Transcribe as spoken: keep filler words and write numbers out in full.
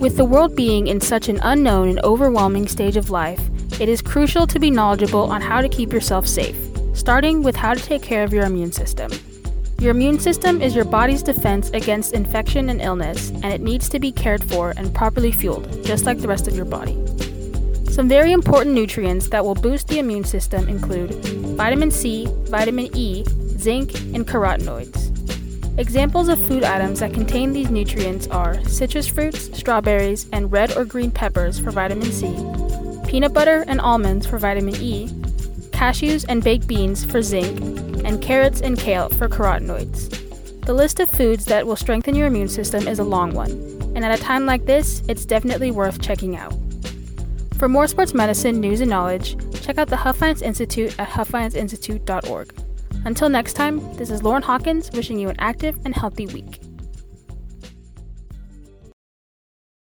With the world being in such an unknown and overwhelming stage of life, it is crucial to be knowledgeable on how to keep yourself safe, starting with how to take care of your immune system. Your immune system is your body's defense against infection and illness, and it needs to be cared for and properly fueled, just like the rest of your body. Some very important nutrients that will boost the immune system include vitamin C, vitamin E, zinc, and carotenoids. Examples of food items that contain these nutrients are citrus fruits, strawberries, and red or green peppers for vitamin C, peanut butter and almonds for vitamin E, cashews and baked beans for zinc, and carrots and kale for carotenoids. The list of foods that will strengthen your immune system is a long one, and at a time like this, it's definitely worth checking out. For more sports medicine news and knowledge, check out the Huff Science Institute at huff science institute dot org. Until next time, this is Lauren Hawkins wishing you an active and healthy week.